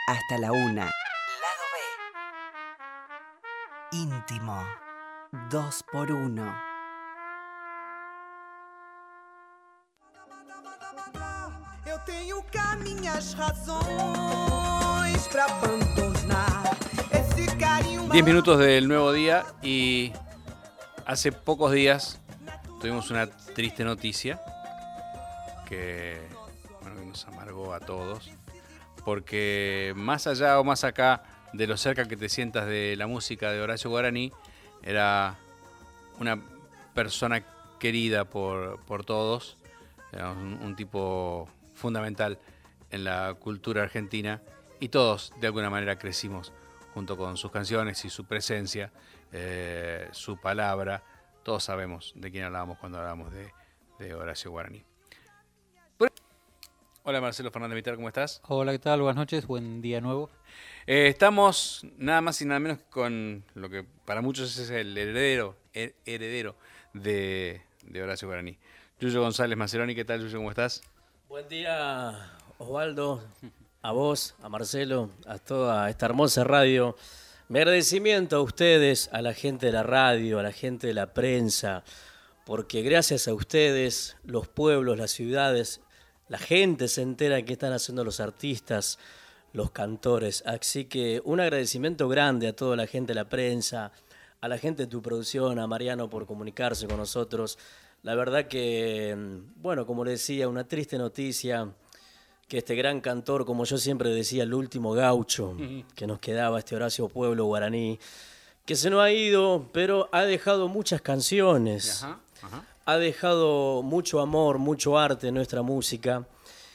hasta la 1. Lado B. Íntimo. 2x1. Eu tenho cá minhas razões para abandonar esse carinho. 10 minutos del nuevo día y hace pocos días tuvimos una triste noticia que nos amargó a todos, porque más allá o más acá de lo cerca que te sientas de la música de Horacio Guaraní, era una persona querida por todos, era un tipo fundamental en la cultura argentina y todos de alguna manera crecimos junto con sus canciones y su presencia, su palabra. Todos sabemos de quién hablábamos cuando hablábamos de Horacio Guaraní. Hola Marcelo Fernández Vitar, ¿cómo estás? Hola, ¿qué tal? Buenas noches, buen día nuevo. Estamos nada más y nada menos con lo que para muchos es el heredero de Horacio Guaraní. Yuyo González Maceroni, ¿qué tal, Yuyo? ¿Cómo estás? Buen día, Osvaldo, a vos, a Marcelo, a toda esta hermosa radio. Mi agradecimiento a ustedes, a la gente de la radio, a la gente de la prensa, porque gracias a ustedes, los pueblos, las ciudades, la gente se entera qué están haciendo los artistas, los cantores. Así que un agradecimiento grande a toda la gente de la prensa, a la gente de tu producción, a Mariano por comunicarse con nosotros. La verdad que, bueno, como le decía, una triste noticia que este gran cantor, como yo siempre decía, el último gaucho que nos quedaba, este Horacio Pueblo Guaraní, que se nos ha ido, pero ha dejado muchas canciones. Ajá, ajá. Ha dejado mucho amor, mucho arte en nuestra música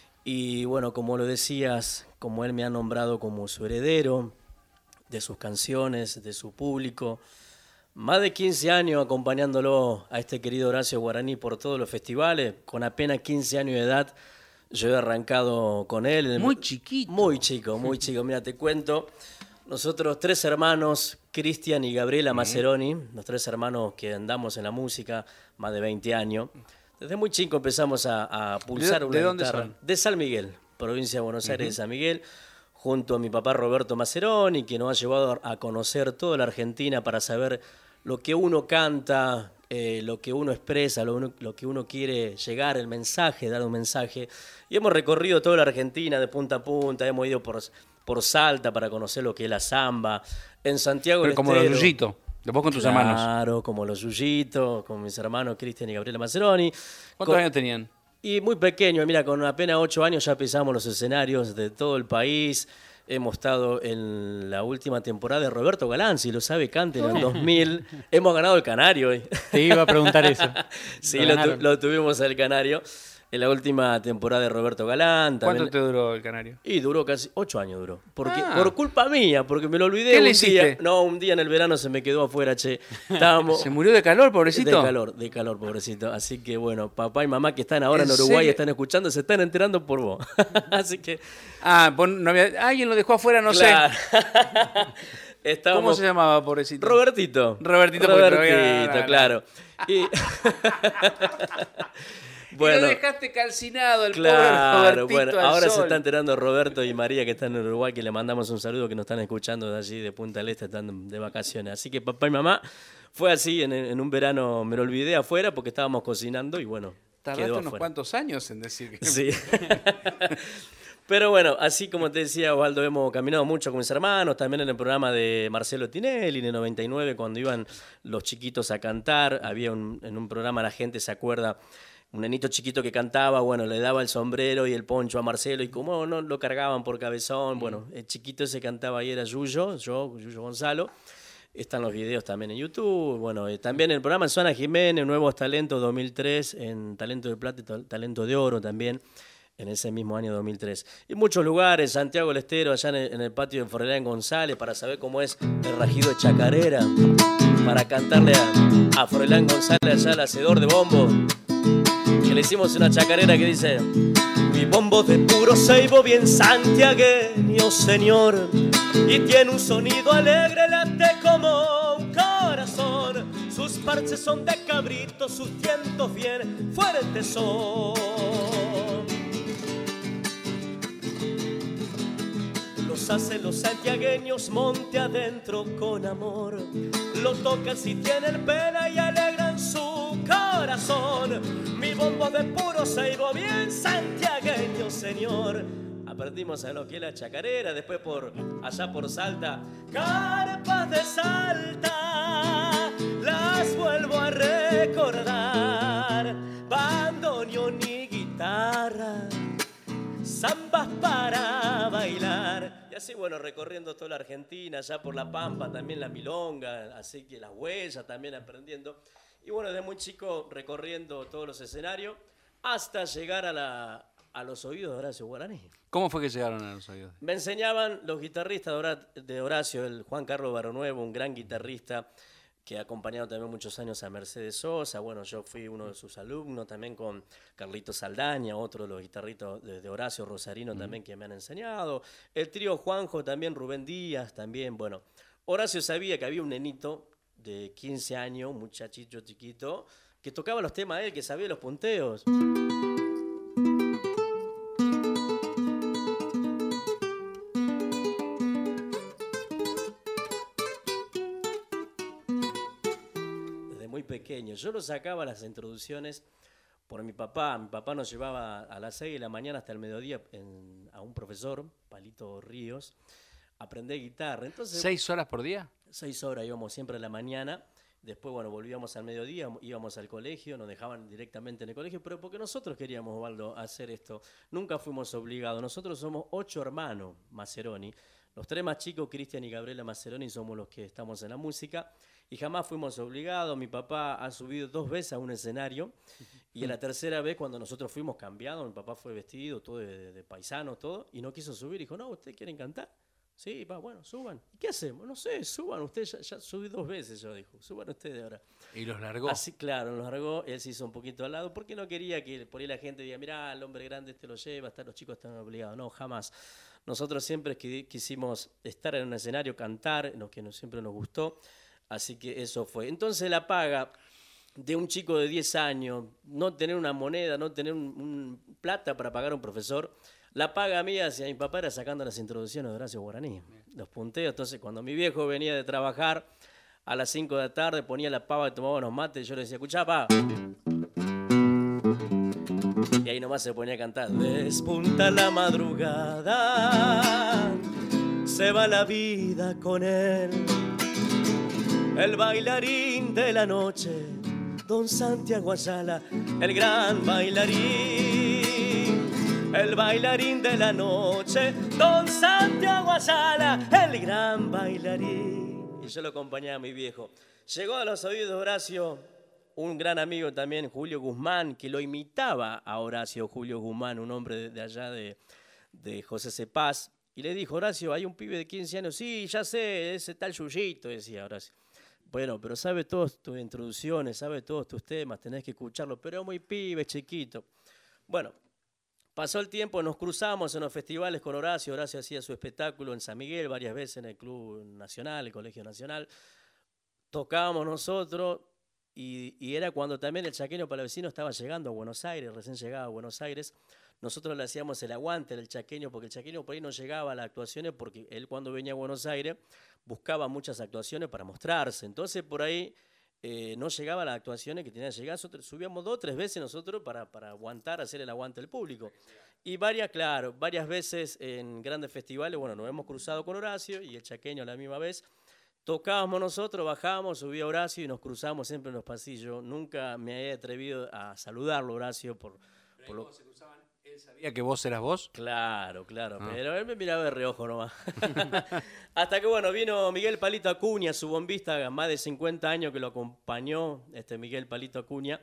y bueno, como lo decías, como él me ha nombrado como su heredero de sus canciones, de su público, más de 15 años acompañándolo a este querido Horacio Guaraní por todos los festivales, con apenas 15 años de edad, yo he arrancado con él. Muy chiquito. Muy chico, mira, te cuento. Nosotros 3 hermanos, Cristian y Gabriela Maceroni, los 3 hermanos que andamos en la música, más de 20 años. Desde muy chico empezamos a pulsar una ¿De dónde guitarra. son? De San Miguel, provincia de Buenos Aires de San Miguel, junto a mi papá Roberto Maceroni, que nos ha llevado a conocer toda la Argentina para saber lo que uno canta, lo que uno expresa, lo que uno quiere llegar, el mensaje, dar un mensaje. Y hemos recorrido toda la Argentina de punta a punta, hemos ido por Salta para conocer lo que es la samba, en Santiago del Pero como Estero. los Yuyitos, después con tus hermanos. Claro, como los Yuyitos, con mis hermanos Cristian y Gabriela Maceroni. ¿Cuántos años tenían? Y muy pequeño, mira, con apenas 8 años ya pisamos los escenarios de todo el país. Hemos estado en la última temporada de Roberto Galán, si lo sabe, cante en el 2000. Hemos ganado el Canario hoy. Te iba a preguntar eso. Sí, Lo ganaron. lo tuvimos al Canario en la última temporada de Roberto Galán. También. ¿Cuánto te duró el Canario? Y duró casi 8 años duró. Porque, por culpa mía, porque me lo olvidé ¿Qué un le día. hiciste? No, un día en el verano se me quedó afuera, che. Estábamos... ¿Se murió de calor, pobrecito? De calor, pobrecito. Así que bueno, papá y mamá que están ahora en ¿En Uruguay serio? están escuchando, se están enterando por vos. Así que... Ah, no había, alguien lo dejó afuera, no claro. sé. Estábamos... ¿Cómo se llamaba, pobrecito? Robertito, Robertito, claro. Y... Bueno, y lo dejaste calcinado el pobre claro, Robertito bueno, al ahora sol. se está enterando Roberto y María que están en Uruguay, que le mandamos un saludo, que nos están escuchando de allí, de Punta del Este, están de vacaciones. Así que papá y mamá, fue así, en un verano me lo olvidé afuera porque estábamos cocinando y bueno, Tardaste quedó unos afuera. cuantos años en decir que... Sí. Pero bueno, así como te decía, Osvaldo, hemos caminado mucho con mis hermanos, también en el programa de Marcelo Tinelli, en el 99, cuando iban los chiquitos a cantar, había en un programa, la gente se acuerda, un nenito chiquito que cantaba, bueno, le daba el sombrero y el poncho a Marcelo, y como no lo cargaban por cabezón, bueno, el chiquito ese cantaba ahí era Yuyo Gonzalo. Están los videos también en YouTube. Bueno, también el programa en Susana Jiménez, Nuevos Talentos 2003, en Talento de Plata y Talento de Oro también, en ese mismo año 2003. Y muchos lugares, Santiago del Estero, allá en el patio de Forelán González, para saber cómo es el rajido de chacarera, para cantarle a Forelán González, allá al hacedor de bombo, que le hicimos una chacarera que dice: mi bombo de puro ceibo bien santiagueño, señor, y tiene un sonido alegre, late como un corazón. Sus parches son de cabrito, sus tientos bien fuertes son. Los Nos hacen los santiagueños monte adentro con amor. Lo tocan si tienen pena y alegran su corazón. Mi bombo de puro ceibo, bien santiagueño, señor. Aprendimos a lo que es la chacarera, después allá por Salta. Carpas de Salta, las vuelvo a recordar. Bandoneón y guitarra, zambas para bailar. Y así, bueno, recorriendo toda la Argentina, ya por La Pampa, también la milonga, así que las huellas también aprendiendo. Y bueno, desde muy chico recorriendo todos los escenarios hasta llegar a los oídos de Horacio Guaraní. ¿Cómo fue que llegaron a los oídos? Me enseñaban los guitarristas de Horacio, el Juan Carlos Baronuevo, un gran guitarrista que ha acompañado también muchos años a Mercedes Sosa. Bueno, yo fui uno de sus alumnos, también con Carlito Saldaña, otro de los guitarristas de Horacio Rosarino también que me han enseñado. El trío Juanjo también, Rubén Díaz también. Bueno, Horacio sabía que había un nenito de 15 años, un muchachito chiquito, que tocaba los temas de él, que sabía los punteos. Pequeño. Yo lo sacaba a las introducciones por mi papá. Mi papá nos llevaba a las 6 de la mañana hasta el mediodía a un profesor, Palito Ríos, a aprender guitarra. Entonces, ¿6 horas por día? 6 horas íbamos siempre a la mañana. Después, bueno, volvíamos al mediodía, íbamos al colegio, nos dejaban directamente en el colegio, pero porque nosotros queríamos, Osvaldo, hacer esto. Nunca fuimos obligados. Nosotros somos 8 hermanos Mazeroni. Los 3 más chicos, Cristian y Gabriela Mazeroni, somos los que estamos en la música. Y jamás fuimos obligados. Mi papá ha subido 2 veces a un escenario y en la tercera vez, cuando nosotros fuimos cambiados, mi papá fue vestido todo de paisano, todo, y no quiso subir. Dijo, no, ¿ustedes quieren cantar? Sí, va, bueno, suban. ¿Y qué hacemos? No sé, suban. Ustedes ya subí 2 veces, yo dijo. Suban ustedes ahora. ¿Y los largó? Así, claro, los largó. Él se hizo un poquito al lado porque no quería que por ahí la gente diga, mirá, el hombre grande lo lleva, hasta los chicos están obligados. No, jamás. Nosotros siempre quisimos estar en un escenario, cantar, lo que siempre nos gustó. Así que eso fue. Entonces la paga de un chico de 10 años, no tener una moneda, no tener un plata para pagar a un profesor, la paga mía hacia mi papá era sacando las introducciones de Horacio Guaraní, los punteos. Entonces cuando mi viejo venía de trabajar a las 5 de la tarde, ponía la pava y tomaba unos mates, y yo le decía, escuchá, pa. Y ahí nomás se ponía a cantar. Despunta la madrugada, se va la vida con él. El bailarín de la noche, don Santiago Ayala, el gran bailarín. El bailarín de la noche, don Santiago Ayala, el gran bailarín. Y yo lo acompañaba a mi viejo. Llegó a los oídos de Horacio un gran amigo también, Julio Guzmán, que lo imitaba a Horacio. Julio Guzmán, un hombre de allá de José Cepaz. Y le dijo, Horacio, hay un pibe de 15 años. Sí, ya sé, ese tal Yuyito, decía Horacio. Bueno, pero sabe todas tus introducciones, sabe todos tus temas, tenés que escucharlo, pero es muy pibe, chiquito. Bueno, pasó el tiempo, nos cruzamos en los festivales con Horacio. Horacio hacía su espectáculo en San Miguel varias veces en el Club Nacional, el Colegio Nacional. Tocábamos nosotros y era cuando también el Chaqueño Palavecino estaba llegando a Buenos Aires, recién llegaba a Buenos Aires. Nosotros le hacíamos el aguante del Chaqueño, porque el Chaqueño por ahí no llegaba a las actuaciones, porque él cuando venía a Buenos Aires buscaba muchas actuaciones para mostrarse. Entonces por ahí no llegaba a las actuaciones que tenía que llegar. Nosotros subíamos 2 o 3 veces nosotros para aguantar, hacer el aguante del público. Y varias veces en grandes festivales, bueno, nos hemos cruzado con Horacio y el Chaqueño a la misma vez. Tocábamos nosotros, bajábamos, subía Horacio y nos cruzamos siempre en los pasillos. Nunca me había atrevido a saludarlo, Horacio, por lo... ¿Él sabía que vos eras vos? Claro, pero él me miraba de reojo nomás. Hasta que, bueno, vino Miguel Palito Acuña, su bombista, más de 50 años que lo acompañó, Miguel Palito Acuña,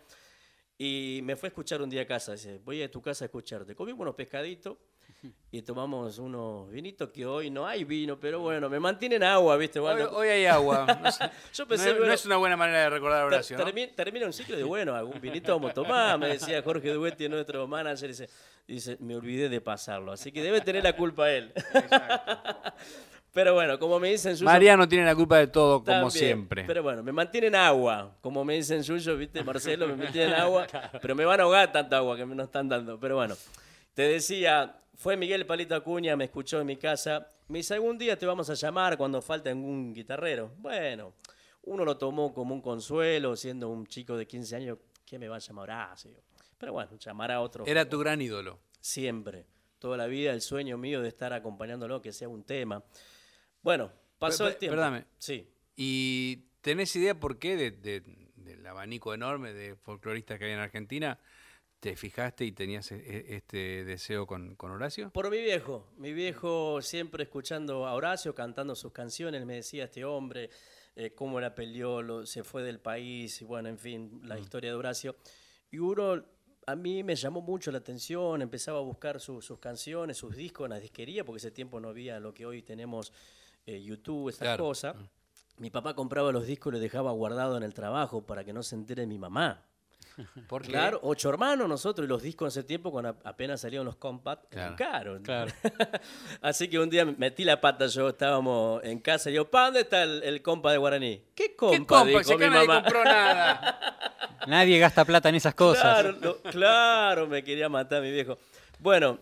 y me fue a escuchar un día a casa. Dice, voy a tu casa a escucharte. Comimos unos pescaditos y tomamos unos vinitos, que hoy no hay vino, pero bueno, me mantienen agua, ¿viste? Hoy hay agua. No sé, yo pensé, no es una buena manera de recordar a Horacio, ¿no? Termina un ciclo de, bueno, algún vinito vamos a tomar, me decía Jorge Duetti, nuestro manager, dice, me olvidé de pasarlo, así que debe tener la culpa él. Exacto. Pero bueno, como me dicen Yuyo... Mariano tiene la culpa de todo, como también, siempre. Pero bueno, me mantienen agua, como me dicen Yuyo, ¿viste? Marcelo, me mantienen agua, pero me van a ahogar tanta agua que me nos están dando. Pero bueno, te decía, Fue Miguel Palito Acuña, me escuchó en mi casa. Me dice, algún día te vamos a llamar cuando falte algún guitarrero. Bueno, uno lo tomó como un consuelo, siendo un chico de 15 años, ¿qué me va a llamar Horacio? Pero bueno, llamar a otro. Era tu gran ídolo. Siempre. Toda la vida el sueño mío de estar acompañándolo, que sea un tema. Bueno, pasó el tiempo. Perdóname. Sí. ¿Y tenés idea por qué del abanico enorme de folcloristas que hay en Argentina te fijaste y tenías este deseo con Horacio? Por mi viejo siempre escuchando a Horacio, cantando sus canciones, me decía este hombre, cómo la peleó, se fue del país, y bueno, en fin, la historia de Horacio. Y a mí me llamó mucho la atención, empezaba a buscar sus canciones, sus discos en la disquería, porque ese tiempo no había lo que hoy tenemos, YouTube, estas cosas. Mi papá compraba los discos y los dejaba guardados en el trabajo para que no se entere mi mamá. ¿Por qué? Claro, 8 hermanos nosotros, y los discos en ese tiempo, cuando apenas salieron los compact, eran caros. Claro. Así que un día metí la pata, estábamos en casa, y digo, ¿para dónde está el compa de Guaraní? ¿Qué compa? ¿Qué compa? Dijo Si acá mi nadie mamá. compró nada. Nadie gasta plata en esas cosas. Claro, me quería matar mi viejo. Bueno,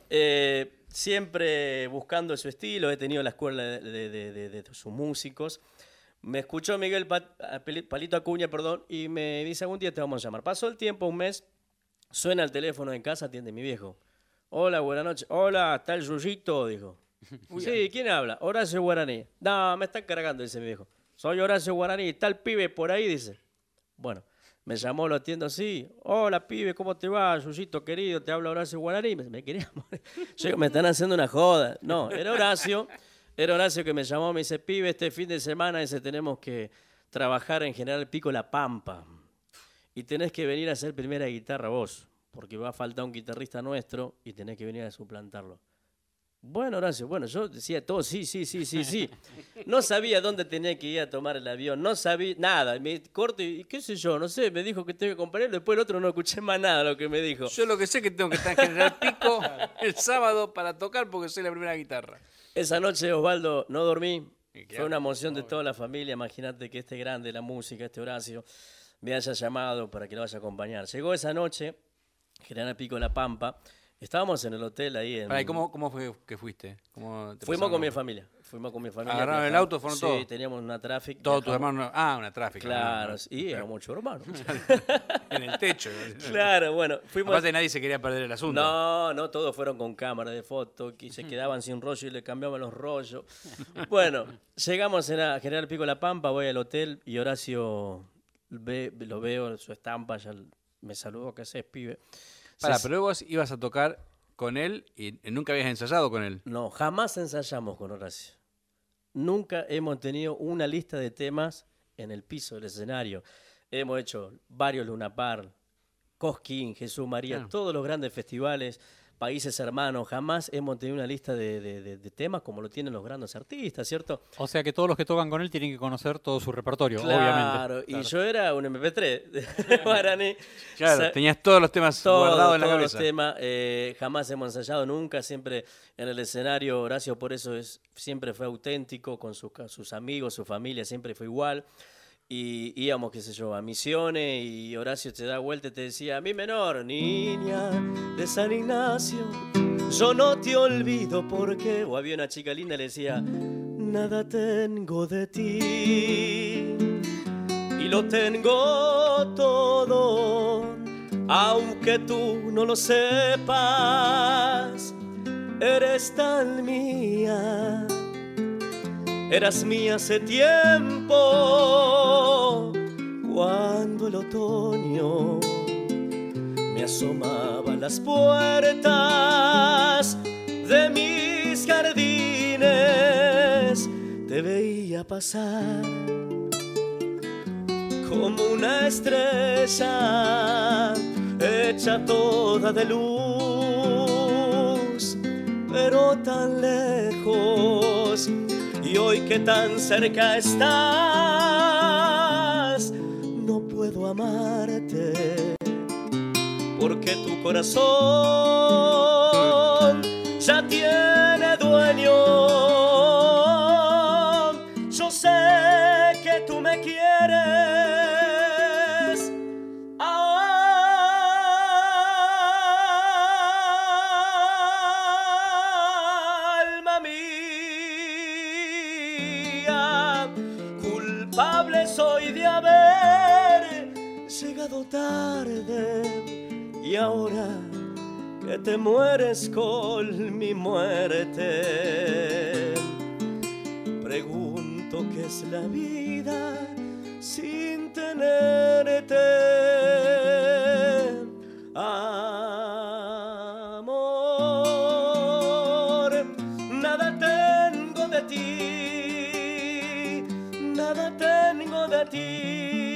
siempre buscando su estilo, he tenido la escuela de sus músicos. Me escuchó Miguel Palito Acuña, y me dice, algún día te vamos a llamar. Pasó el tiempo, un mes, suena el teléfono en casa, atiende mi viejo. Hola, buenas noches. Hola, ¿está el Yuyito? Dijo. Sí, ¿quién habla? Horacio Guaraní. No, me están cargando, dice mi viejo. Soy Horacio Guaraní, ¿está el pibe por ahí? Dice. Bueno, me llamó, lo atiendo así. Hola, pibe, ¿cómo te va, Yuyito querido? Te habla Horacio Guaraní. Me quería morir. Yo digo, me están haciendo una joda. No, era Horacio. Era Horacio que me llamó, me dice, pibe, este fin de semana tenemos que trabajar en General Pico La Pampa. Y tenés que venir a hacer primera guitarra vos, porque va a faltar un guitarrista nuestro y tenés que venir a suplantarlo. Bueno, Horacio, bueno, yo decía todo, sí. No sabía dónde tenía que ir a tomar el avión, no sabía nada. Me corto y qué sé yo, no sé, me dijo que tengo que acompañarlo, después el otro no escuché más nada de lo que me dijo. Yo lo que sé es que tengo que estar en General Pico el sábado para tocar porque soy la primera guitarra. Esa noche, Osvaldo, no dormí. Fue una emoción de toda la familia. Imagínate que este grande de la música, este Horacio, me haya llamado para que lo vaya a acompañar. Llegó esa noche, General Pico La Pampa. Estábamos en el hotel ahí. ¿Y cómo fue que fuiste? Fuimos con mi familia. ¿Agarraron el auto? ¿Fueron todos? Sí, teníamos una tráfico. ¿Todos tus hermanos? Una tráfico. Claro, y éramos 8 hermanos. En el techo. Claro, bueno. Aparte nadie se quería perder el asunto. No, todos fueron con cámara de foto, que se quedaban sin rollo y le cambiaban los rollos. Bueno, llegamos a General Pico La Pampa, voy al hotel y Horacio lo veo, su estampa, ya me saludó, ¿qué haces, pibe? Pero vos ibas a tocar con él y nunca habías ensayado con él. No, jamás ensayamos con Horacio. Nunca hemos tenido una lista de temas en el piso del escenario. Hemos hecho varios Luna Park, Cosquín, Jesús María, todos los grandes festivales, países hermanos. Jamás hemos tenido una lista de temas como lo tienen los grandes artistas, ¿cierto? O sea que todos los que tocan con él tienen que conocer todo su repertorio, Claro, obviamente. y yo era un MP3 de Guaraní. Claro, tenías todos los temas guardados en la cabeza. Todos los temas, jamás hemos ensayado nunca, siempre en el escenario. Horacio por eso siempre fue auténtico con sus amigos, su familia, siempre fue igual. Y íbamos, qué sé yo, a Misiones y Horacio te da vuelta y te decía, mi menor, niña de San Ignacio, yo no te olvido porque... O había una chica linda y le decía, nada tengo de ti y lo tengo todo, aunque tú no lo sepas, eres tan mía. Eras mía hace tiempo, cuando el otoño me asomaba a las puertas de mis jardines. Te veía pasar como una estrella hecha toda de luz, pero tan lejos. Y hoy que tan cerca estás, no puedo amarte, porque tu corazón ya tiene dueño. Yo sé que tú me quieres. llegado tarde y ahora que te mueres con mi muerte, pregunto qué es la vida sin tenerte. Amor, nada tengo de ti, nada tengo de ti.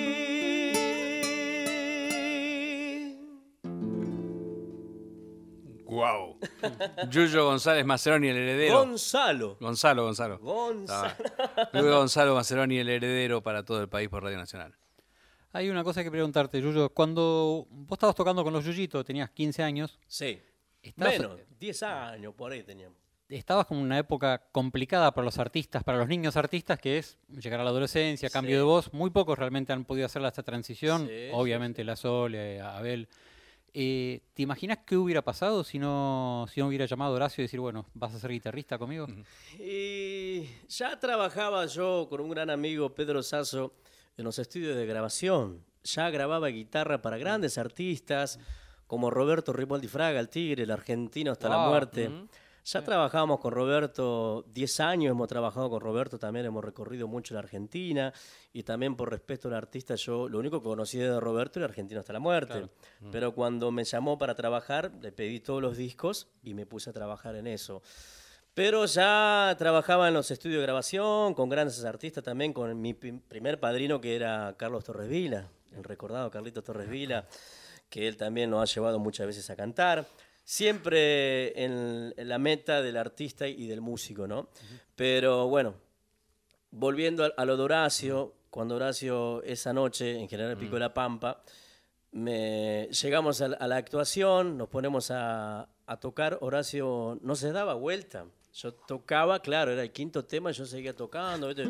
Wow. Yuyo González Mascheroni, el heredero. Gonzalo. Gonzalo. Luis Gonzalo Mascheroni, el heredero para todo el país por Radio Nacional. Hay una cosa que preguntarte, Yuyo. Cuando vos estabas tocando con los Yuyitos, tenías 15 años. Sí. Estabas- Menos, 10 años por ahí teníamos. Estabas como en una época complicada para los artistas, para los niños artistas, que es llegar a la adolescencia, cambio Sí. de voz. Muy pocos realmente han podido hacer esta transición. Sí, Obviamente La Sol, Abel. ¿Te imaginas qué hubiera pasado si no hubiera llamado a Horacio y decir, bueno, vas a ser guitarrista conmigo? Y ya trabajaba yo con un gran amigo, Pedro Sasso, en los estudios de grabación. Ya grababa guitarra para grandes artistas como Roberto Ripoldi Fraga, el Tigre, el argentino hasta la Wow. muerte. Ya trabajábamos con Roberto, 10 años hemos trabajado con Roberto, también hemos recorrido mucho la Argentina y también por respeto al artista yo lo único que conocí de Roberto era Argentino hasta la muerte. Pero cuando me llamó para trabajar le pedí todos los discos y me puse a trabajar en eso. Pero ya trabajaba en los estudios de grabación con grandes artistas también, con mi primer padrino que era Carlos Torres Vila, el recordado Carlito Torres Vila, que él también nos ha llevado muchas veces a cantar. Siempre en la meta del artista y del músico, ¿no? Pero bueno, volviendo a lo de Horacio, cuando Horacio esa noche en General Pico de la Pampa, llegamos a la actuación, nos ponemos a tocar, Horacio no se daba vuelta. Yo tocaba, claro, era el quinto tema, yo seguía tocando, ¿viste?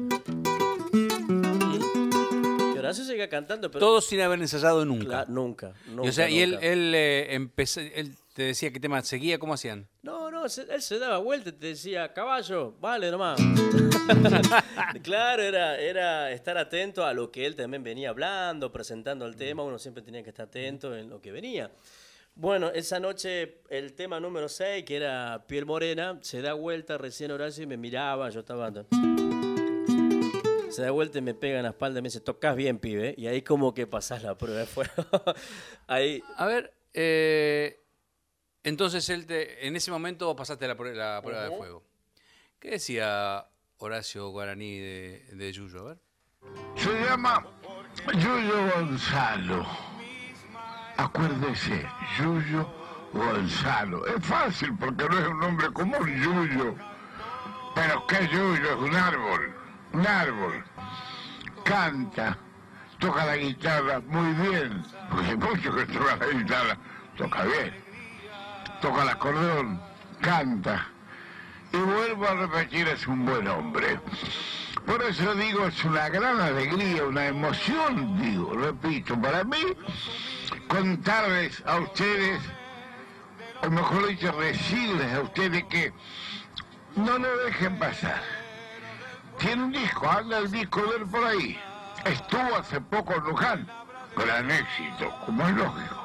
Y Horacio seguía cantando, pero... Todos sin haber ensayado nunca. Nunca. Y, o sea, y nunca. él te decía qué tema seguía, ¿cómo hacían? No, él se daba vuelta y te decía, caballo, vale nomás. Claro, era estar atento a lo que él también venía hablando, presentando el tema, uno siempre tenía que estar atento en lo que venía. Bueno, esa noche el tema número 6, que era Piel Morena, se da vuelta recién Horacio y me miraba, yo estaba... Se da vuelta y me pega en la espalda y me dice, tocas bien, pibe, y ahí como que pasás la prueba de fuego. Ahí... A ver, entonces en ese momento vos pasaste la prueba de fuego. ¿Qué decía Horacio Guaraní de Yuyo? A ver. Se llama Yuyo Gonzalo. Acuérdese, Yuyo Gonzalo. Es fácil porque no es un nombre común, Yuyo. Pero ¿qué Yuyo? Es un árbol. Un árbol. Canta. Toca la guitarra muy bien. Porque hay mucho que toca la guitarra. Toca bien. Toca el acordeón. Canta. Y vuelvo a repetir, es un buen hombre. Por eso digo, es una gran alegría, una emoción, digo, repito, para mí, contarles a ustedes, o mejor dicho, decirles a ustedes que no lo dejen pasar. Tiene un disco, anda el disco de él por ahí. Estuvo hace poco en Luján, gran éxito, como es lógico.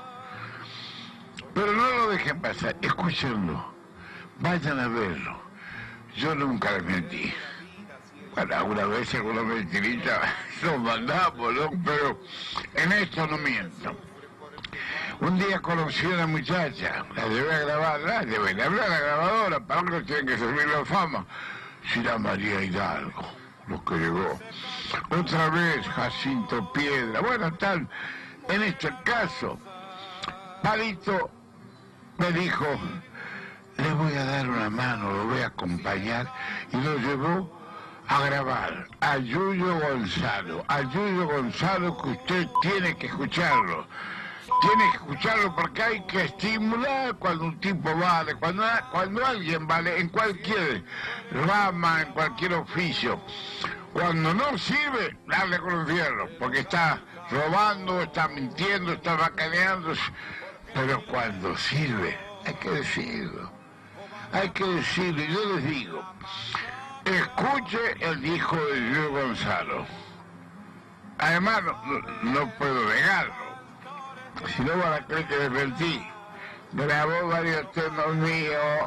Pero no lo dejen pasar, escúchenlo, vayan a verlo. Yo nunca les mentí. Bueno, alguna vez alguna mentirita nos mandamos, ¿no? Pero en esto no miento. Un día conocí a una muchacha, la llevé a grabar, le hablé a la grabadora, para algo tienen que servir la fama. Será María Hidalgo, lo que llegó. Otra vez Jacinto Piedra, bueno, tal. En este caso, Palito me dijo, le voy a dar una mano, lo voy a acompañar, y lo llevó a grabar a Yuyo Gonzalo que usted tiene que escucharlo. Tiene que escucharlo porque hay que estimular cuando un tipo vale, cuando alguien vale en cualquier rama, en cualquier oficio. Cuando no sirve, darle con el fierro, porque está robando, está mintiendo, está bacaneando. Pero cuando sirve, hay que decirlo. Hay que decirlo. Y yo les digo, escuche el disco de Yuyo Gonzalo. Además, no puedo negarlo. Si no van a creer que me mentí. Grabó varios temas míos.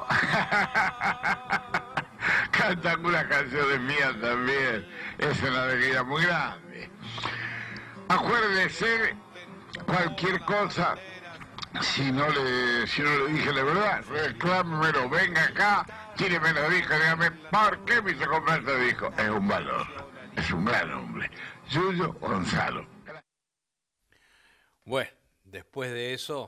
Canta algunas canciones mías también. Es una alegría muy grande. Acuérdese, cualquier cosa, si no le dije la verdad, reclámemelo, venga acá, tíreme los discos, dígame, ¿por qué me hizo comprar este disco? Es un valor, es un gran hombre. Yuyo Gonzalo. Bueno, después de eso,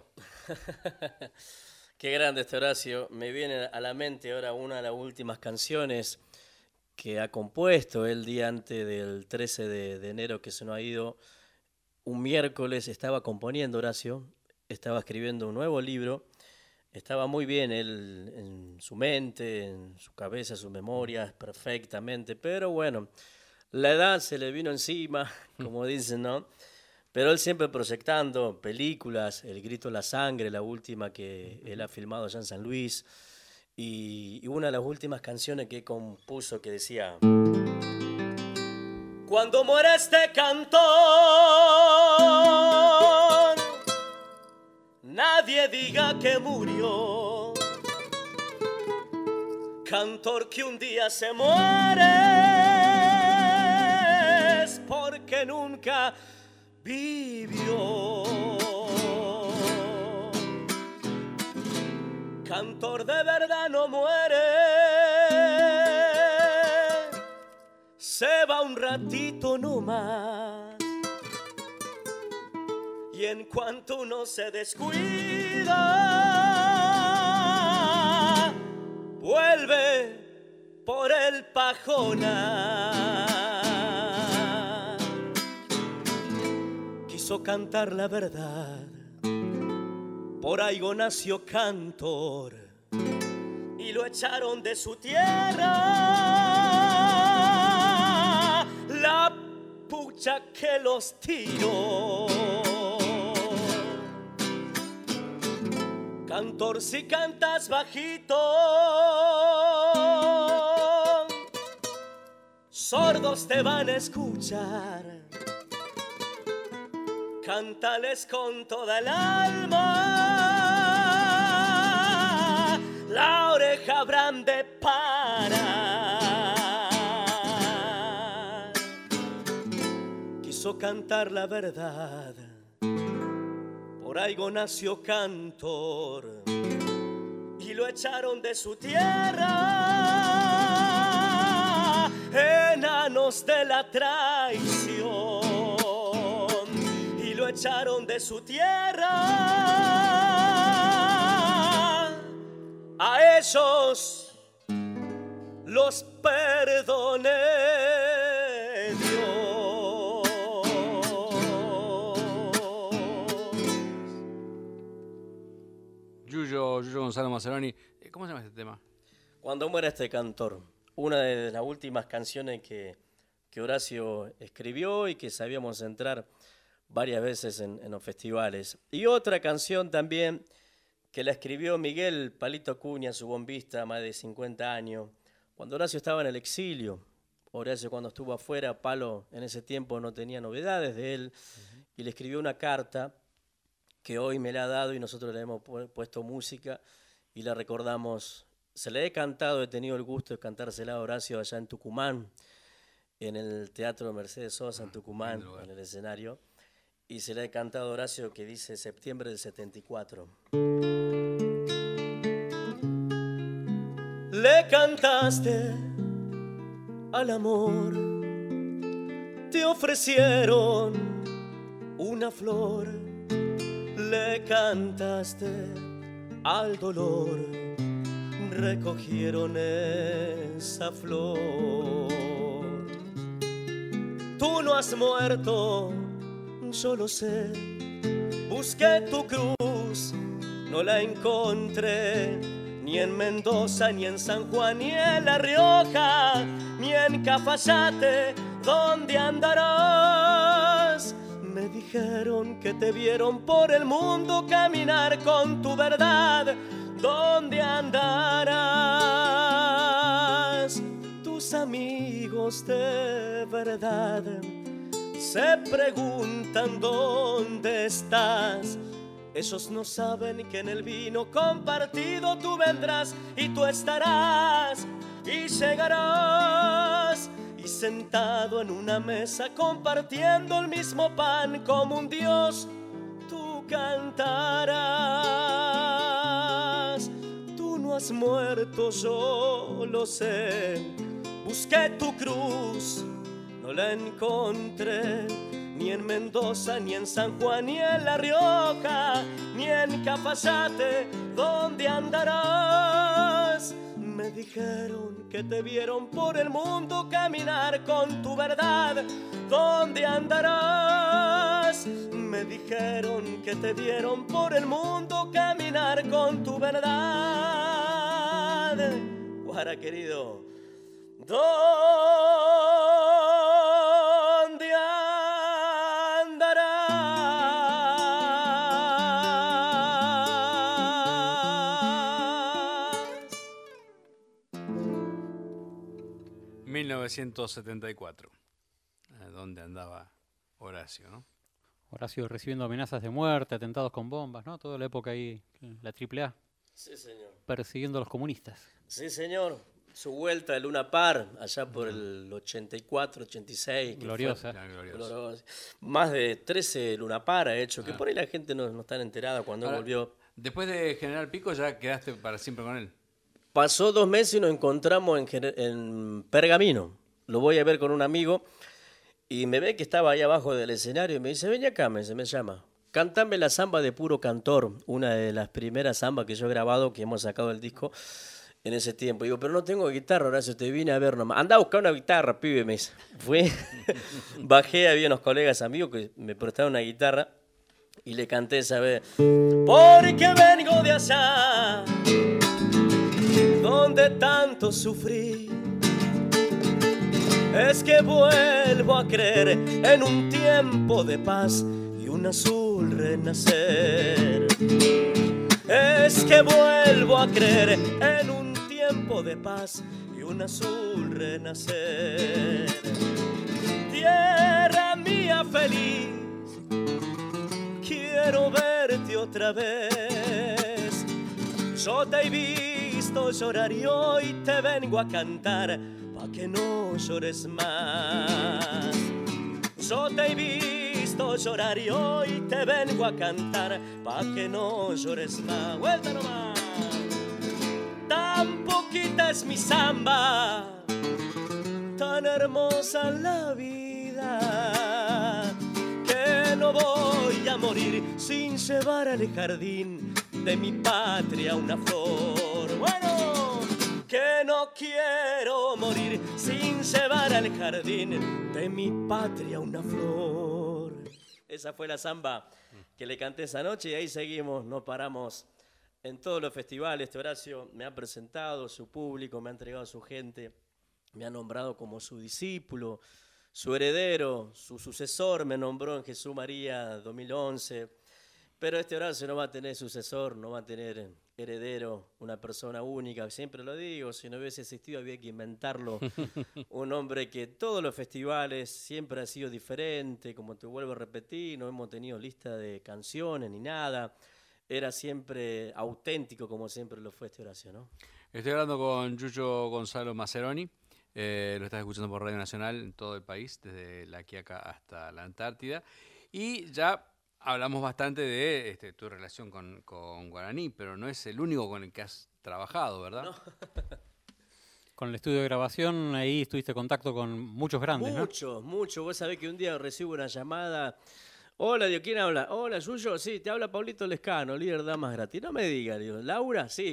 Qué grande este Horacio. Me viene a la mente ahora una de las últimas canciones que ha compuesto el día antes del 13 de enero que se nos ha ido. Un miércoles estaba componiendo Horacio, estaba escribiendo un nuevo libro. Estaba muy bien él en su mente, en su cabeza, sus memorias, perfectamente. Pero bueno, la edad se le vino encima, como dicen, ¿no? Pero él siempre proyectando películas, El grito de la sangre, la última que él ha filmado allá en San Luis. Y una de las últimas canciones que compuso que decía: cuando muera este cantor, nadie diga que murió. Cantor que un día se muere es porque nunca vivió. Cantor de verdad no muere, se va un ratito nomás. Y en cuanto uno se descuida, vuelve por el Pajona. Quiso cantar la verdad, por algo nació cantor y lo echaron de su tierra. La pucha que los tiró. Cantor, si cantas bajito, sordos te van a escuchar. Cántales con toda el alma, la oreja habrán de parar. Quiso cantar la verdad, por algo nació cantor y lo echaron de su tierra, enanos de la traición. Lo echaron de su tierra, a ellos los perdone Dios. Yuyo Gonzalo Mazzaroni, ¿cómo se llama este tema? Cuando muera este cantor, una de las últimas canciones que Horacio escribió y que sabíamos entrar varias veces en los festivales. Y otra canción también que la escribió Miguel Palito Acuña, su bombista, más de 50 años, cuando Horacio estaba en el exilio. Horacio cuando estuvo afuera, Palo en ese tiempo no tenía novedades de él, y le escribió una carta que hoy me la ha dado y nosotros le hemos puesto música y la recordamos. Se le he cantado, he tenido el gusto de cantársela a Horacio allá en Tucumán, en el Teatro Mercedes Sosa en Tucumán, en el escenario. Y se le ha cantado a Horacio, que dice septiembre del 74. Le cantaste al amor, te ofrecieron una flor. Le cantaste al dolor, recogieron esa flor. Tú no has muerto, yo lo sé, busqué tu cruz, no la encontré, ni en Mendoza, ni en San Juan, ni en La Rioja, ni en Cafayate, ¿dónde andarás? Me dijeron que te vieron por el mundo caminar con tu verdad, ¿dónde andarás? Tus amigos de verdad se preguntan dónde estás, Ellos no saben que en el vino compartido tú vendrás y tú estarás y llegarás. Y sentado en una mesa compartiendo el mismo pan como un Dios, tú cantarás. Tú no has muerto, yo lo sé. Busqué tu cruz, no la encontré. Ni en Mendoza, ni en San Juan, ni en La Rioja, ni en Cafayate, ¿dónde andarás? Me dijeron que te vieron por el mundo caminar con tu verdad, ¿dónde andarás? Me dijeron que te vieron por el mundo caminar con tu verdad. Guara querido, ¿dónde andarás? 1974. ¿Dónde andaba Horacio, no? Horacio recibiendo amenazas de muerte, atentados con bombas, ¿no? Toda la época ahí, la AAA, Sí, señor. persiguiendo a los comunistas. Sí, señor. Su vuelta de Luna Par, allá por el 84, 86. que Gloriosa. Ya, fue glorioso. gloriosa. Más de 13 Luna Par ha hecho, que por ahí la gente no está enterada cuando Ahora, volvió. Después de General Pico ya quedaste para siempre con él. Pasó 2 meses y nos encontramos en Pergamino. Lo voy a ver con un amigo y me ve que estaba ahí abajo del escenario y me dice, ven acá, me llama. Cantame la samba de Puro Cantor, una de las primeras zambas que yo he grabado, que hemos sacado del disco en ese tiempo. Digo, pero no tengo guitarra, Horacio, te vine a ver nomás. Andá a buscar una guitarra, pibe, me dice. Fui, bajé, había unos colegas amigos que me prestaron una guitarra y le canté esa vez. Porque vengo de allá, donde tanto sufrí. Es que vuelvo a creer en un tiempo de paz y un azul renacer. Es que vuelvo a creer en un tiempo de paz y un azul renacer. Tierra mía feliz, quiero verte otra vez. Yo te he visto llorar y hoy te vengo a cantar pa' que no llores más. Yo te he visto llorar y hoy te vengo a cantar pa' que no llores más. Vuelta nomás. Tan poquita es mi samba, tan hermosa la vida, que no voy a morir sin llevar al jardín de mi patria una flor. Bueno, que no quiero morir sin llevar al jardín de mi patria una flor. Esa fue la samba que le canté esa noche y ahí seguimos, no paramos en todos los festivales. Este Horacio me ha presentado su público, me ha entregado a su gente, me ha nombrado como su discípulo, su heredero, su sucesor, me nombró en Jesús María 2011. Pero este Horacio no va a tener sucesor, no va a tener heredero, una persona única. Siempre lo digo, si no hubiese existido había que inventarlo. Un hombre que todos los festivales siempre ha sido diferente, como te vuelvo a repetir, no hemos tenido lista de canciones ni nada. Era siempre auténtico, como siempre lo fue este Horacio, ¿no? Estoy hablando con Yuyo Gonzalo Maceroni. Lo estás escuchando por Radio Nacional en todo el país, desde La Quiaca hasta la Antártida. Y ya hablamos bastante de tu relación con Guaraní, pero no es el único con el que has trabajado, ¿verdad? No. Con el estudio de grabación, ahí estuviste en contacto con muchos grandes, ¿no? Mucho. Vos sabés que un día recibo una llamada. Hola, digo, ¿quién habla? Hola, Yuyo, sí, te habla Pablito Lescano, líder de Damas Gratis. No me digas, digo, ¿Laura? Sí,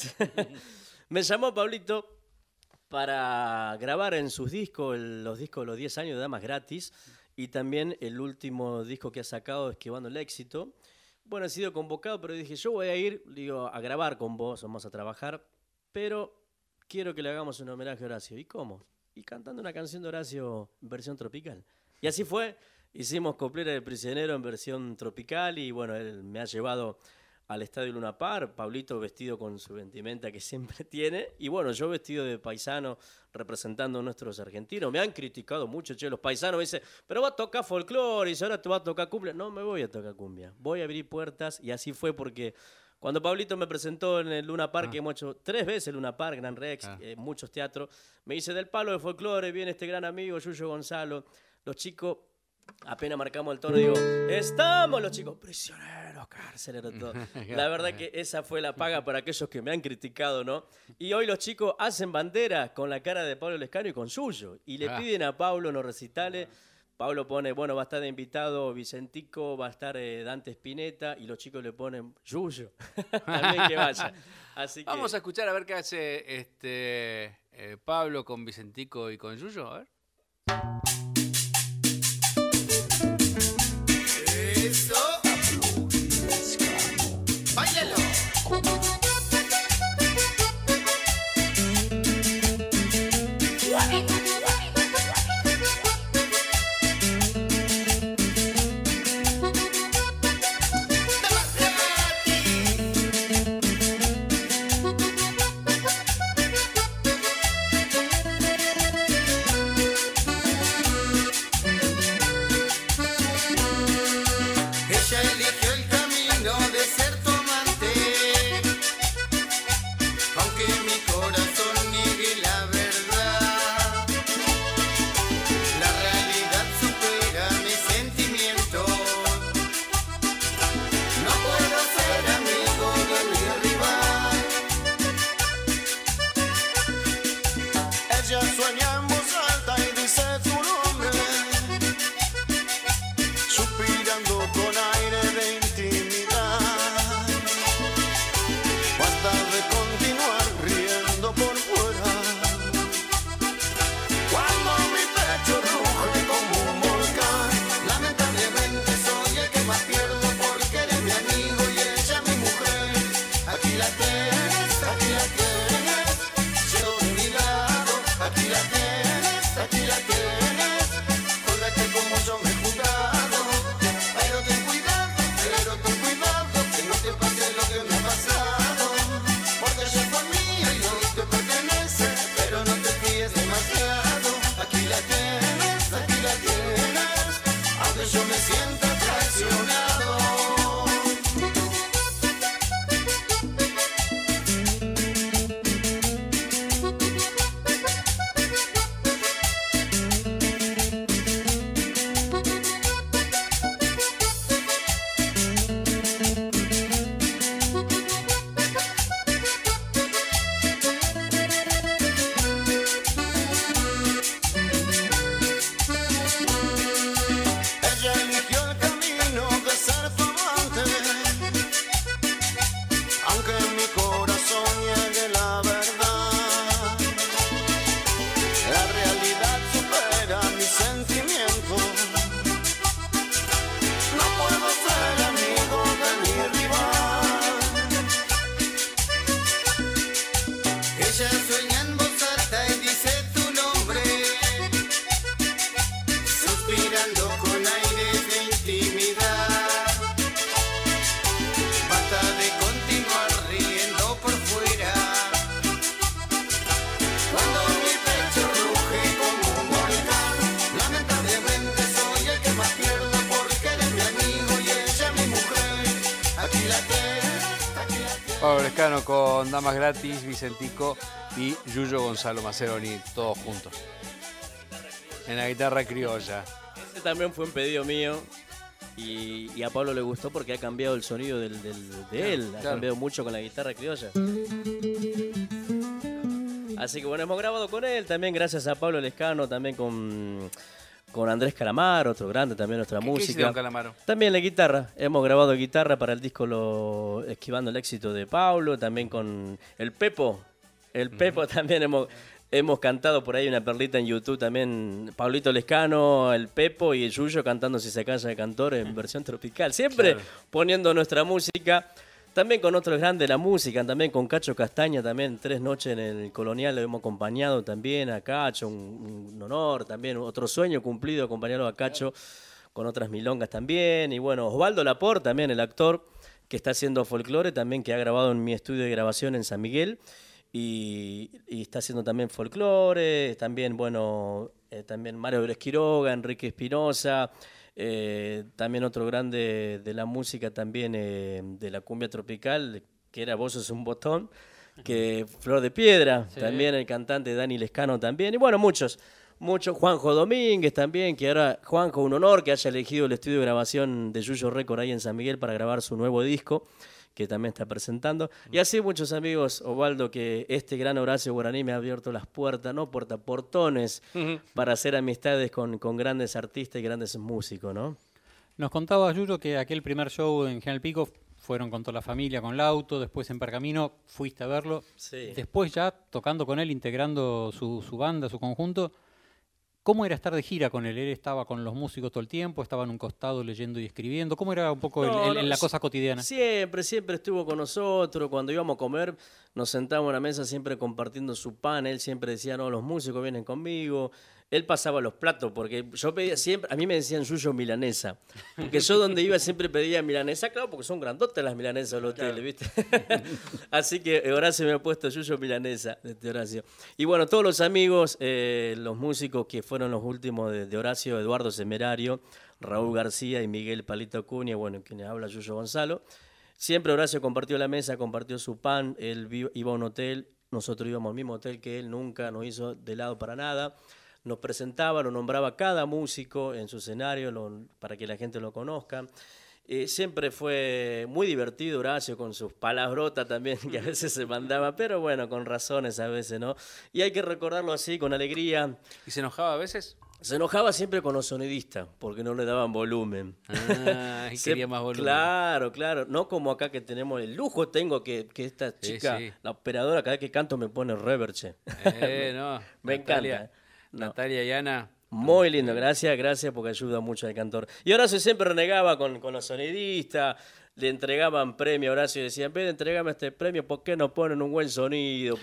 me llamó Pablito para grabar en sus discos, los discos de los 10 años de Damas Gratis, y también el último disco que ha sacado, Esquivando el Éxito. Bueno, he sido convocado, pero dije, yo voy a ir, digo, a grabar con vos, vamos a trabajar, pero quiero que le hagamos un homenaje a Horacio. ¿Y cómo? Y cantando una canción de Horacio en versión tropical. Y así fue, hicimos Coplera del Prisionero en versión tropical, y bueno, él me ha llevado al Estadio Luna Park, Pablito vestido con su vestimenta que siempre tiene, y bueno, yo vestido de paisano representando a nuestros argentinos. Me han criticado mucho, che, los paisanos me dicen, pero va a tocar folclore y ahora te va a tocar cumbia. No me voy a tocar cumbia, voy a abrir puertas, y así fue porque cuando Pablito me presentó en el Luna Park, que hemos hecho 3 veces Luna Park, Gran Rex, muchos teatros, me dice, del palo de folclore viene este gran amigo Yuyo Gonzalo. Los chicos, apenas marcamos el tono, digo, estamos los chicos prisioneros, carceleros, todo. La verdad que esa fue la paga para aquellos que me han criticado, ¿no? Y hoy los chicos hacen bandera con la cara de Pablo Lescano y con Yuyo. Y le piden a Pablo en los recitales. Pablo pone, bueno, va a estar de invitado Vicentico, va a estar Dante Spinetta, y los chicos le ponen Yuyo. También que vaya. Así que... Vamos a escuchar a ver qué hace Pablo con Vicentico y con Yuyo, a ver. Eso. Báilalo. Ella eligió el camino de ser tu amante, aunque mi corazón niegue la verdad. La realidad supera mis sentimientos. No puedo ser amigo de mi rival. Ella sueña en voz alta y dice tu nombre, suspirando con aire de intimidad. Basta de continuar riendo por fuera. Cuando mi pecho ruge como un volcán, lamentablemente soy el que más pierdo porque eres mi amigo y ella mi mujer. Aquí la tienes, llevo de mi lado. Aquí la tienes, júrate como yo me he jurado. Pero ten cuidado, que no te pase lo que me ha pasado. Porque ella fue mía y hoy te pertenece, pero no te fíes demasiado. Aquí la tienes, aunque yo me sienta traicionado. Ella eligió el camino de ser tu amante, aunque en mi corazón niegue la verdad. La realidad supera mis sentimientos. No puedo ser amigo de mi rival. Ella sueña en voz alta y dice tu nombre, suspirando con aires de intimidad. Basta de continuar riendo por fuera. Cuando mi pecho ruge como un volcán, lamentablemente soy el que más pierdo porque eres mi amigo y ella mi mujer. Aquí la tienes, Pablo Lescano con Damas Gratis, Vicentico y Yuyo Gonzalo Maceroni, todos juntos. En la guitarra criolla. Ese también fue un pedido mío. Y a Pablo le gustó porque ha cambiado el sonido de él. Ha claro. cambiado mucho con la guitarra criolla. Así que bueno, hemos grabado con él también, gracias a Pablo Lescano, también con Andrés Calamaro, otro grande también nuestra ¿Qué música. hicieron, Calamaro? También la guitarra, hemos grabado guitarra para el disco Esquivando el Éxito de Pablo, también con el Pepo. El Pepo también hemos cantado por ahí una perlita en YouTube también, Pablito Lescano, el Pepo y el Yuyo cantando Si se calla de cantor en versión tropical. Siempre Claro. poniendo nuestra música. También con otros grandes de la música, también con Cacho Castaña, también 3 noches en el Colonial lo hemos acompañado también a Cacho, un honor también, otro sueño cumplido acompañarlo a Cacho con otras milongas también. Y bueno, Osvaldo Laporte también, el actor, que está haciendo folclore, también que ha grabado en mi estudio de grabación en San Miguel. Y está haciendo también folclore, también, bueno, también Mario Vélez Quiroga, Enrique Espinosa, también otro grande de la música también de la cumbia tropical, que era Vos sos un botón, que Flor de Piedra, Sí. también el cantante Dani Lescano también, y bueno, muchos, Juanjo Domínguez también, que ahora, Juanjo, un honor que haya elegido el estudio de grabación de Yuyo Record ahí en San Miguel para grabar su nuevo disco, que también está presentando. Y así muchos amigos, Osvaldo, que este gran Horacio Guaraní me ha abierto las puertas, no puertas, portones, para hacer amistades con grandes artistas y grandes músicos, ¿no? Nos contaba Yuyo que aquel primer show en General Pico fueron con toda la familia, con el auto, después en Pergamino fuiste a verlo. Sí. Después ya tocando con él, integrando su banda, su conjunto. ¿Cómo era estar de gira con él? ¿Él estaba con los músicos todo el tiempo? ¿Estaba en un costado leyendo y escribiendo? ¿Cómo era un poco la cosa cotidiana? Siempre estuvo con nosotros. Cuando íbamos a comer, nos sentábamos a la mesa siempre compartiendo su pan. Él siempre decía, no, los músicos vienen conmigo. Él pasaba los platos, porque yo pedía siempre, a mí me decían Yuyo milanesa. Porque yo donde iba siempre pedía milanesa, claro, porque son grandotas las milanesas de los hoteles, ¿viste? Así que Horacio me ha puesto Yuyo milanesa, de Horacio. Y bueno, todos los amigos, los músicos que fueron los últimos de Horacio, Eduardo Semerario, Raúl García y Miguel Palito Acuña, bueno, quien habla Yuyo Gonzalo. Siempre Horacio compartió la mesa, compartió su pan, él iba a un hotel, nosotros íbamos al mismo hotel que él, nunca nos hizo de lado para nada. Nos presentaba, lo nombraba cada músico en su escenario para que la gente lo conozca. Siempre fue muy divertido Horacio con sus palabrotas también, que a veces se mandaba, pero bueno, con razones a veces, ¿no? Y hay que recordarlo así, con alegría. ¿Y se enojaba a veces? Se enojaba siempre con los sonidistas, porque no le daban volumen. Ah, y quería más volumen. Claro. No como acá que tenemos el lujo, tengo que esta chica, sí. la operadora, cada vez que canto me pone reverche. No. Me encanta. No. Natalia y Ana. Muy lindo, gracias porque ayuda mucho al cantor. Y Horacio siempre renegaba con los sonidistas, le entregaban premio a Horacio y decían, en vez de entregarme este premio, ¿por qué no ponen un buen sonido?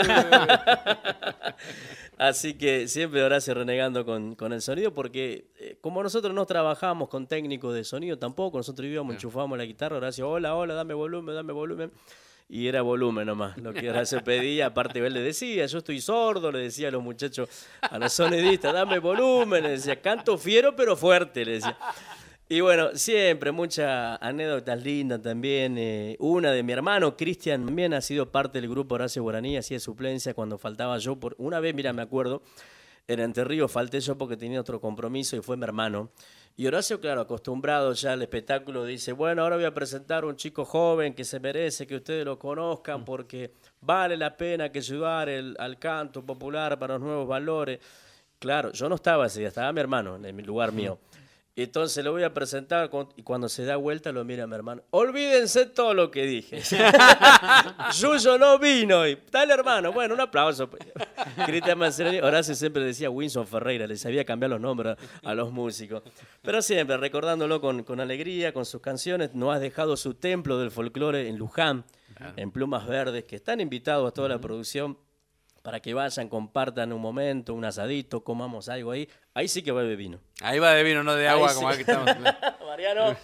Así que siempre Horacio renegando con el sonido, porque como nosotros no trabajábamos con técnicos de sonido tampoco, nosotros íbamos, enchufábamos la guitarra, Horacio, hola, dame volumen. Y era volumen nomás, lo que Horacio pedía. Aparte él le decía, yo estoy sordo, le decía a los muchachos, a los sonidistas, dame volumen, le decía, canto fiero pero fuerte, le decía. Y bueno, siempre muchas anécdotas lindas también. Una de mi hermano, Cristian, también ha sido parte del grupo Horacio Guaraní, hacía suplencia cuando faltaba yo. Una vez, mira, me acuerdo, en Entre Ríos falté yo porque tenía otro compromiso y fue mi hermano. Y Horacio, claro, acostumbrado ya al espectáculo, dice, bueno, ahora voy a presentar a un chico joven que se merece que ustedes lo conozcan porque vale la pena que ayudar al canto popular para los nuevos valores. Claro, yo no estaba ese día, estaba mi hermano en el lugar mío. Entonces lo voy a presentar y cuando se da vuelta lo mira mi hermano. Olvídense todo lo que dije. Yuyo no vino. Y, dale, hermano. Bueno, un aplauso. Cristian Manzanelli. Horacio siempre decía Winston Ferreira. Le sabía cambiar los nombres a los músicos. Pero siempre recordándolo con alegría, con sus canciones. Nos has dejado su templo del folclore en Luján, en Plumas Verdes, que están invitados a toda la producción para que vayan, compartan un momento, un asadito, comamos algo ahí. Ahí sí que va de vino. Ahí va de vino, no de agua, Ahí como sí. aquí estamos. Mariano.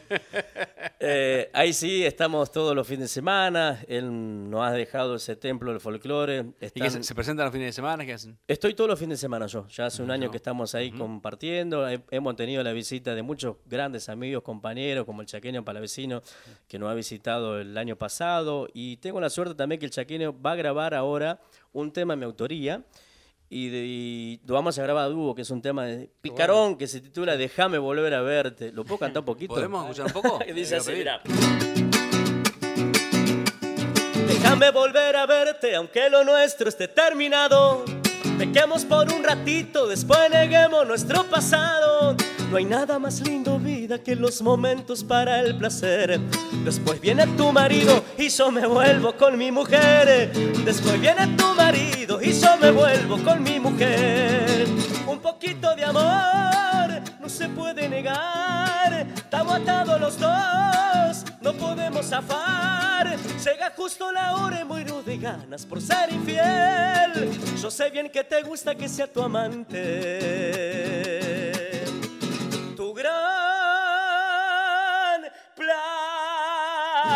Ahí sí, estamos todos los fines de semana. Él nos ha dejado ese templo del folclore. ¿Y qué se presentan los fines de semana? ¿Qué hacen? Estoy todos los fines de semana yo. Ya hace un año que estamos ahí compartiendo. Hemos tenido la visita de muchos grandes amigos, compañeros, como el Chaqueño Palavecino, que nos ha visitado el año pasado. Y tengo la suerte también que el Chaqueño va a grabar ahora un tema de mi autoría. Y lo vamos a grabar a dúo, que es un tema de Picarón, que se titula Déjame volver a verte. ¿Lo puedo cantar un poquito? ¿Podemos escuchar un poco? Dice así, mira. Déjame volver a verte, aunque lo nuestro esté terminado. Pequemos por un ratito, después neguemos nuestro pasado. No hay nada más lindo, vida, que los momentos para el placer. Después viene tu marido y yo me vuelvo con mi mujer. Después viene tu marido y yo me vuelvo con mi mujer. Un poquito de amor no se puede negar. Estamos atados los dos, no podemos zafar. Llega justo la hora y muero de ganas por ser infiel. Yo sé bien que te gusta que sea tu amante. Tu gran plan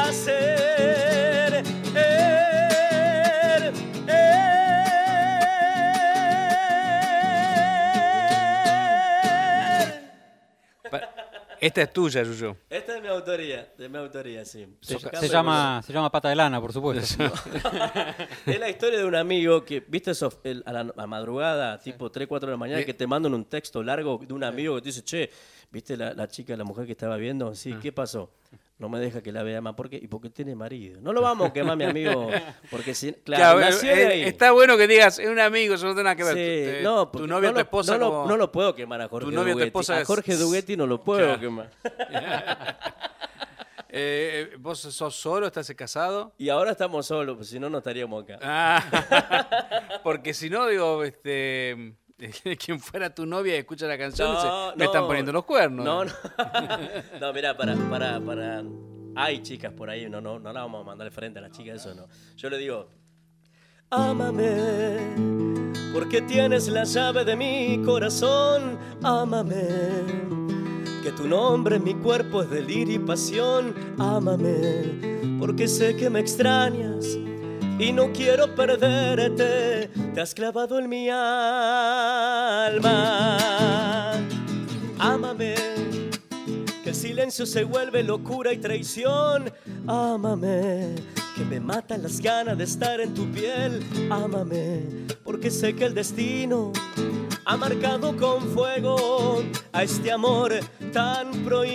Esta es tuya, Yuyo. Esta es de mi autoría, sí. Se llama Pata de Lana, por supuesto. Es la historia de un amigo que, ¿viste eso? A la madrugada, tipo 3, 4 de la mañana, que te mandan un texto largo de un amigo que te dice, che, ¿viste la chica, la mujer que estaba viendo? Sí, ¿qué pasó? No me deja que la vea más. ¿Por qué? Y porque tiene marido. No lo vamos a quemar, mi amigo. Porque si, claro, nació de ahí. Está bueno que digas, es un amigo, eso no tiene nada que ver. Sí, no, tu novia o tu esposa. No lo puedo quemar a Jorge tu novia o tu Duguetti. esposa A Jorge Duguetti no lo puedo Claro. quemar. ¿Vos sos solo? ¿Estás casado? Y ahora estamos solos, pues si no, no estaríamos acá. Ah, porque si no, digo, quien fuera tu novia y escucha la canción, dice, me están poniendo los cuernos. No. No, mirá, para. Hay chicas por ahí, no la vamos a mandar al frente a las chicas, eso no. Yo le digo, ámame, porque tienes la llave de mi corazón, ámame, que tu nombre en mi cuerpo es delirio y pasión, ámame, porque sé que me extrañas y no quiero perderte, te has clavado en mi alma, ámame, que el silencio se vuelve locura y traición, ámame, que me matan las ganas de estar en tu piel, ámame, porque sé que el destino ha marcado con fuego a este amor tan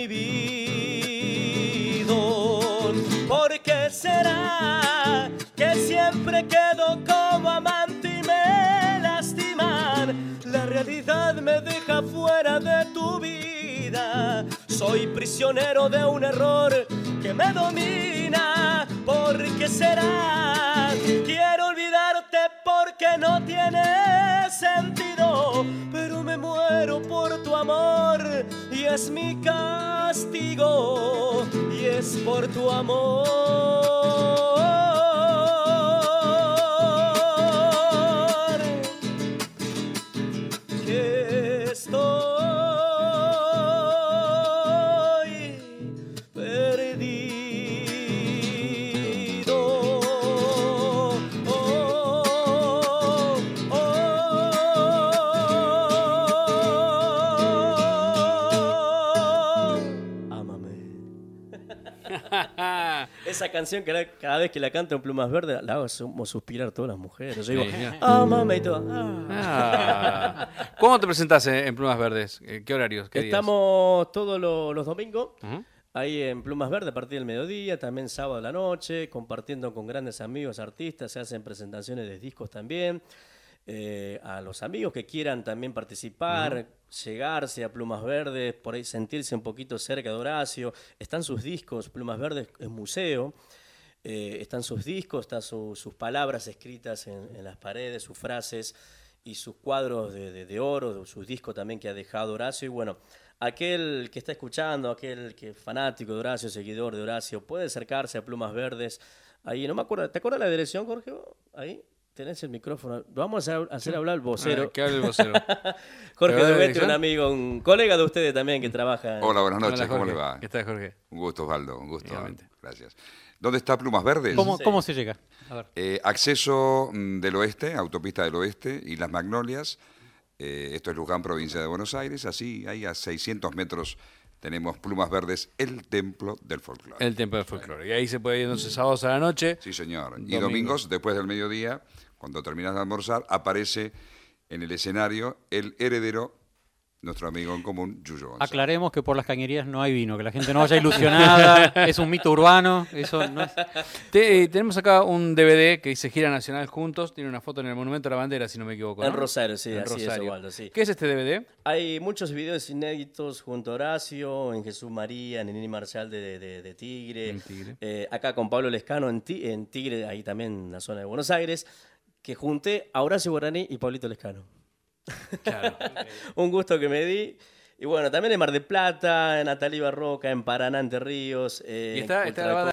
prohibido. ¿Por qué será que siempre quedo como amante y me lastiman? La realidad me deja fuera de tu vida. Soy prisionero de un error que me domina. ¿Por qué será? Quiero olvidarte porque no tiene sentido, pero me muero por tu amor y es mi castigo, y es por tu amor que estoy esa canción que cada vez que la canto en Plumas Verdes la hago como suspirar a todas las mujeres. Yo digo, ámame y todo. ¿Cuándo te presentás en Plumas Verdes? ¿Qué horarios? ¿Qué días? Estamos todos los domingos Ujú. ahí en Plumas Verdes a partir del mediodía, también sábado a la noche, compartiendo con grandes amigos artistas, se hacen presentaciones de discos también. A los amigos que quieran también participar, llegarse a Plumas Verdes, por ahí sentirse un poquito cerca de Horacio. Están sus discos, Plumas Verdes es museo, están sus discos, están sus palabras escritas en las paredes, sus frases y sus cuadros de oro, sus discos también que ha dejado Horacio. Y bueno, aquel que está escuchando, aquel que es fanático de Horacio, seguidor de Horacio, puede acercarse a Plumas Verdes. Ahí, no me acuerdo, ¿te acuerdas la dirección, Jorge? Ahí. Tenés el micrófono. Vamos a hacer hablar al vocero. ¿Qué habla el vocero? Jorge ¿Te va a Duguetti, dirección? un amigo, un colega de ustedes también que trabaja. Hola, buenas noches, Hola, ¿cómo Jorge. le va? ¿Qué tal, Jorge? Un gusto, Osvaldo, un gusto. Igualmente. Gracias. ¿Dónde está Plumas Verdes? ¿Cómo se llega? A ver. Acceso del oeste, autopista del oeste y Las Magnolias. Esto es Luján, provincia de Buenos Aires. Así, ahí a 600 metros tenemos Plumas Verdes, el templo del folclore. El Templo del Folclore. Y ahí se puede ir entonces sábados a la noche. Sí, señor. Y Domingo. domingos, después del mediodía, cuando terminas de almorzar, aparece en el escenario el heredero, nuestro amigo en común, Yuyo González. Aclaremos que por las cañerías no hay vino, que la gente no vaya ilusionada, es un mito urbano, eso no es... Tenemos acá un DVD que dice Gira Nacional Juntos. Tiene una foto en el Monumento a la Bandera, si no me equivoco. ¿no? En Rosario, sí, En así es, Rosario. Osvaldo, sí. ¿Qué es este DVD? Hay muchos videos inéditos junto a Horacio, en Jesús María, en Nini Marcial de Tigre. En Tigre. Acá con Pablo Lescano en Tigre, ahí también en la zona de Buenos Aires, que junté a Horacio Guaraní y Pablito Lescano. Claro. Un gusto que me di. Y bueno, también en Mar del Plata, en Natalí Barroca, en Paraná, Entre Ríos. ¿Y está grabada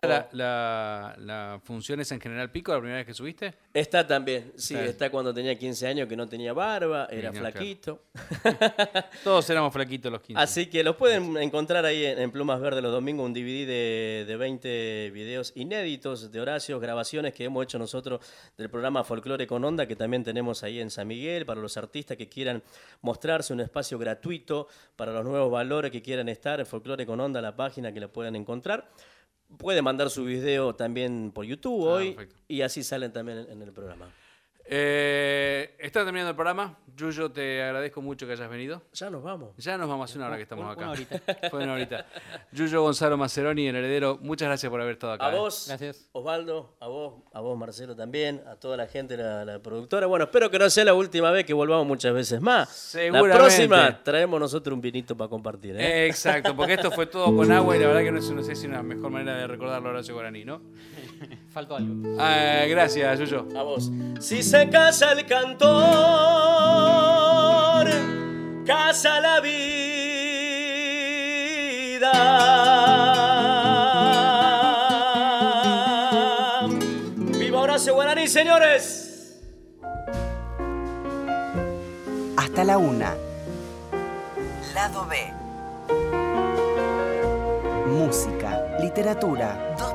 la función esa en General Pico, la primera vez que subiste? Está también, sí, Está. está cuando tenía 15 años, que no tenía barba, era no, flaquito. Todos éramos flaquitos los 15. Así que los pueden encontrar ahí en Plumas Verdes los domingos, un DVD de 20 videos inéditos de Horacio, grabaciones que hemos hecho nosotros del programa Folclore con Onda, que también tenemos ahí en San Miguel, para los artistas que quieran mostrarse, un espacio gratuito para los nuevos valores que quieran estar, en Folclore con Onda, la página que la puedan encontrar. Puede mandar su video también por YouTube hoy perfecto. y así salen también en el programa. Está terminando el programa. Yuyo, te agradezco mucho que hayas venido. Ya nos vamos. Ya nos vamos, hace una hora que estamos acá. Una horita. Fue una horita. Yuyo Gonzalo Maceroni, el heredero, muchas gracias por haber estado acá. A vos, Gracias. Osvaldo, a vos Marcelo también, a toda la gente, la productora. Bueno, espero que no sea la última vez, que volvamos muchas veces más. Seguramente. La próxima traemos nosotros un vinito para compartir. Exacto, porque esto fue todo con agua y la verdad que no sé si es una mejor manera de recordarlo a Horacio Guaraní, ¿no? Faltó algo. Gracias, Yuyo. A vos. Si se casa el cantor, casa la vida. ¡Viva Horacio Guaraní, señores! Hasta la una. Lado B. Música, literatura,